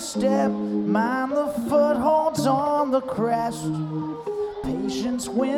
step, mind the footholds on the crest. Patience wins.